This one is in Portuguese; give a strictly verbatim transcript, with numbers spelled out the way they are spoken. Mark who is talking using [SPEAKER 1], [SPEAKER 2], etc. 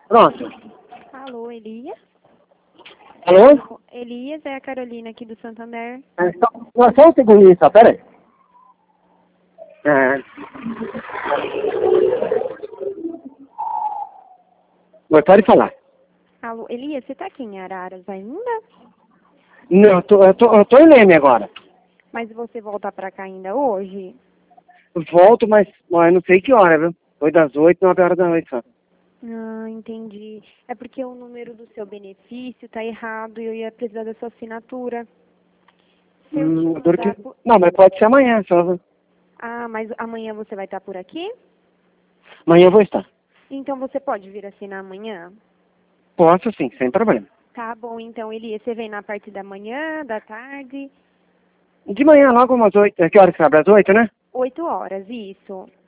[SPEAKER 1] Pronto.
[SPEAKER 2] Alô, Elias?
[SPEAKER 1] Alô?
[SPEAKER 2] Elias, é a Carolina aqui do Santander.
[SPEAKER 1] É, só, só só um segundinho só, pera aí. É... Oi, pode falar.
[SPEAKER 2] Alô, Elias, você tá aqui em Araras ainda?
[SPEAKER 1] Não, eu tô, eu tô, eu tô em Leme agora.
[SPEAKER 2] Mas você volta pra cá ainda hoje?
[SPEAKER 1] Volto, mas, mas não sei que hora, viu? Foi das oito, nove horas da noite só.
[SPEAKER 2] Ah, entendi. É porque o número do seu benefício tá errado e eu ia precisar da sua assinatura. Se eu te
[SPEAKER 1] Hum, duro que...
[SPEAKER 2] mandar por...
[SPEAKER 1] Não, mas pode ser amanhã só.
[SPEAKER 2] Ah, mas amanhã você vai estar por aqui?
[SPEAKER 1] Amanhã eu vou estar.
[SPEAKER 2] Então você pode vir assinar amanhã?
[SPEAKER 1] Posso sim, sem problema.
[SPEAKER 2] Tá bom, então, Elias, você vem na parte da manhã, da tarde?
[SPEAKER 1] De manhã, logo umas oito. Que hora que você abre? Às oito, né?
[SPEAKER 2] Oito horas, isso.